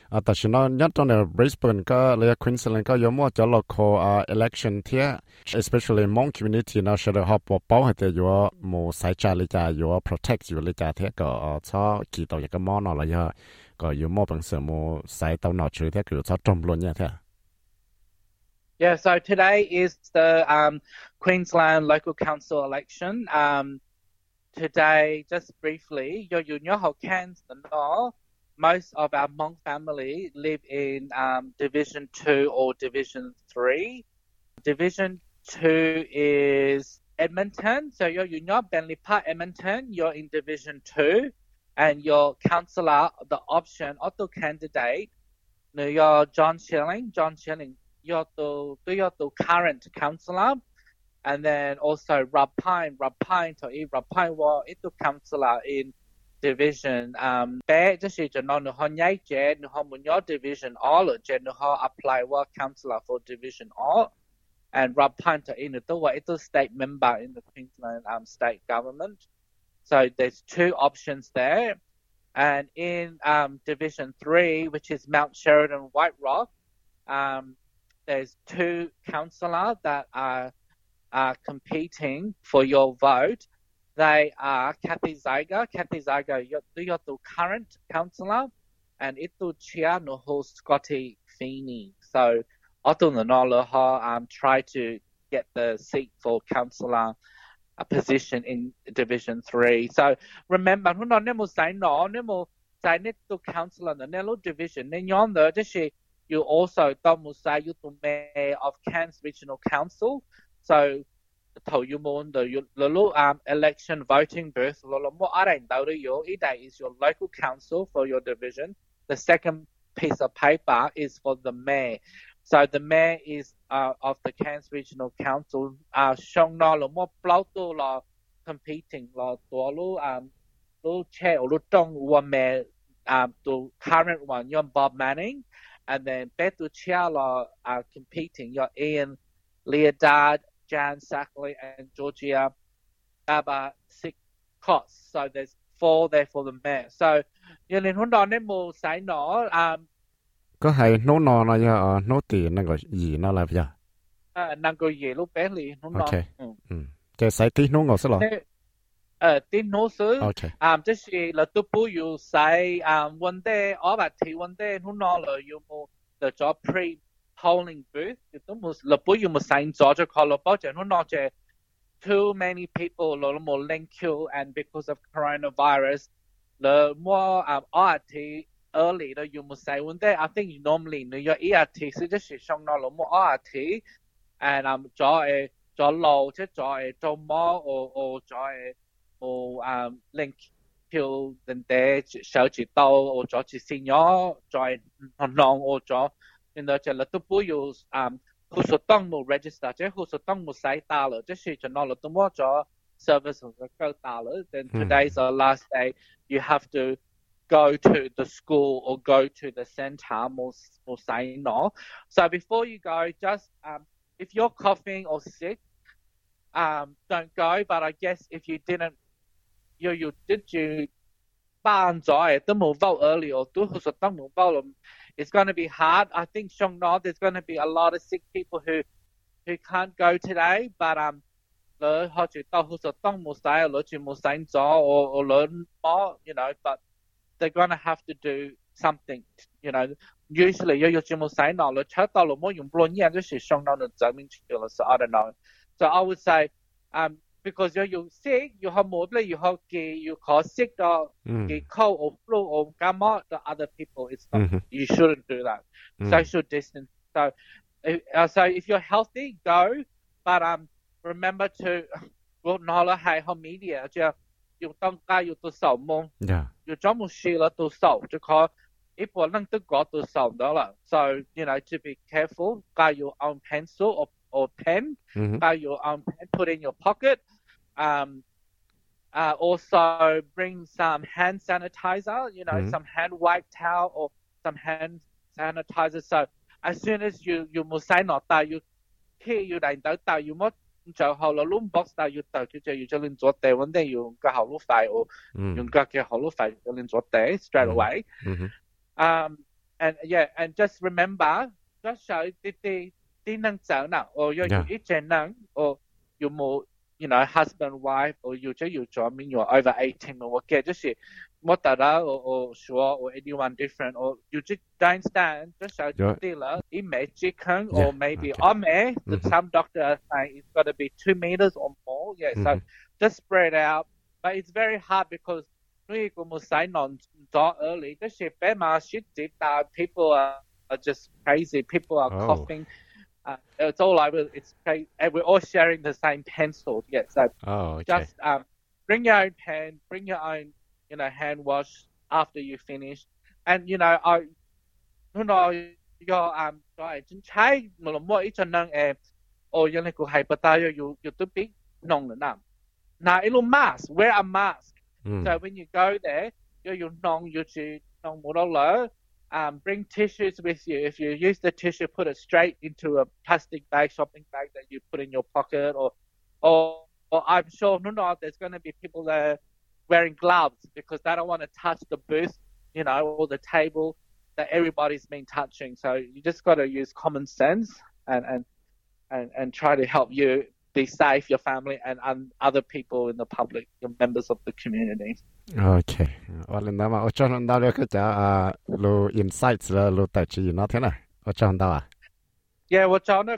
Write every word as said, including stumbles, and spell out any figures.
อ่าแต่ฉันยัดตอนเนี่ยบริสเบนก็เลยควีนส์แลนด์ก็ยอมว่าจะ local อ่า election เที่ย especially Hmong community นะเชื่อเขาปกป้องให้แต่อยู่หมู่สายใจเลยจ้าอยู่ protect อยู่เลยจ้าเที่ยก็ชอบกี่ตัวอย่างก็มอนอะไรเยอะก็อยู่มอเป็นเสือหมู่สายตัวหนอชื่อเที่ยคือชอบจมล้วนเนี่ยเที่ย Yeah, so today is the um, Queensland Local Council election. Um, today, just briefly, your junior Hawkins, the North, most of our Hmong family live in um, Division two or Division three. Division two is Edmonton. So your junior Bentley Park, Edmonton, you're in Division two. And your councillor, the option of the candidate, your John Schilling, John Schilling, you're the, you're the current councillor. And then also Rob Pine, Rob Pine, so Rob Pine was the councillor in division um bé即係就攞你看一隻你看滿咗 division all 了隻你看 apply ว่า councillor for division all and Rob Pine 就 in 都話 it's a state member in the Queensland um state government so there's two options there and in um division three which is Mount Sheridan White Rock um there's two councillors that are are competing for your vote. They are Kathy Zyga. Kathy Zyga, you're, you're the current councillor, and itu chia no ho Scotty Feeney. So, Otto Nanola um try to get the seat for councillor a position in Division Three. So remember, who no nemo say no nemo say net to councillor the Nello Division. Then yonder, you also don't say you to mayor of Cairns Regional Council. So 投要冇就要攞攞 um election voting booth 攞攞冇阿人到都要 either is your local council for your division the second piece of paper is for the mayor so the mayor is uh, of the Cairns Regional Council 啊上攞攞冇 blow 到攞 competing 攞多攞 um 攞 chair 攞當 one mayor um the current one your Bob Manning and then better chair 攞 uh, competing your Ian Leodard Jan Sackley and Georgia Abba six costs. So there's four there for the mayor. So 有年好多呢冇使攞啊， ก็ให้โน่นอนอะไรอ่ะโน่ตีนั่นก็ยีนั่นแหละพี่อ่านั่นก็ยีลูกเป็นเลย好多。 โอเคอืมจะใส่ตีโน่ก็สิหรอเออตีโน่สิโอเคอ่า即是เรา都不要使อ่าวันเดย์我話睇วันเดย์好多เลย要冇就咗 pre polling booth 都冇เรา不要冇使咗就靠เรา保證好多隻 too many people เรา冇 link queue and because of coronavirus เรา冇อ่า我睇 early เรา要冇使วันเดย์ I think normally 你要 E R T 是即是上到เรา冇 E R T and 啊咗誒咗路即係咗誒做乜或或咗誒或啊 link queue 人哋手指到或咗接線咗再浪或咗然後就都不要啊，好似當冇 register，即係好似當冇使打了，即係就攞到冇咗 service 就夠打了。Then today's the last day. You have to go to the school or go to the center 冇冇使攞。So before you go, just um, if you're coughing or sick, um, don't go. But I guess if you didn't, you you did you 班咗都冇 vote early 或都好似當冇 vote It's going to be hard. I think Shongnod, there's going to be a lot of sick people who who can't go today. But um, 你學住到好似當冇使，攞住冇使咗，or or 攞冇 you know. But they're going to have to do something, you know. Usually 要要住冇使攞，你出到攞冇用半年，就是 Shongnod 就證明咗啦。So I don't know. So I would say um. Because you're, you're sick, you have more, you have you call sick or get cold or flu or gamma, the other people, it's not, mm-hmm. you shouldn't do that. Mm. Social distance. So, uh, so if you're healthy, go. But um, remember to, well, no, hey, how media, you you don't go you to solve more. Yeah. You don't move shit to solve because if one thing to go to solve dollar. So you know to be careful. Got your own pencil or or pen. Mm-hmm. Got your own pen. Put in your pocket. Um, uh, also bring some hand sanitizer, you know, mm-hmm. some hand wipe towel or some hand sanitizer. So as soon as you you must say not that you here you like that you must 就後來攞 box 但要就叫做要就拎咗地，揾啲用個後路費或用個嘅後路費就拎咗地 straight away. Mm-hmm. Um, and yeah, and just remember, just show the the the năng trợ nào, or you you ít trẻ năng, or you more, you know, husband, wife, or you just you join me, you're over eighteen or what, just say, what that or or sure, or anyone different, or you just don't stand, just show the dealer, image chicken, or maybe ome, some doctor are saying it's got to be two meters or more, yeah, so just spread out, but it's very hard because we go say non early. Just say shit deep down. People are, are just crazy. People are oh. coughing. Uh, it's all over. It's crazy. And we're all sharing the same pencil. Yeah. So oh, okay. just um, bring your own pen. Bring your own, you know, hand wash after you finish. And you know, I, you know, your um, rồi chính trái mà làm mỗi cho năng em, or you know, hay bắt tay you you too big nong nữa nè. Now, it'll mask. Wear a mask. Mm. So when you go there, you you nong you chi nong mo lo. Um, bring tissues with you. If you use the tissue, put it straight into a plastic bag, shopping bag that you put in your pocket, or, or, or I'm sure no, no, there's going to be people there wearing gloves because they don't want to touch the booth, you know, or the table that everybody's been touching. So you just got to use common sense and and and, and try to help you be safe, your family, and, and other people in the public, your members of the community. Okay. Well, in that,我找到了个叫啊，路 insights 了，路代志，那天呢，我找到啊。 Yeah, 我找到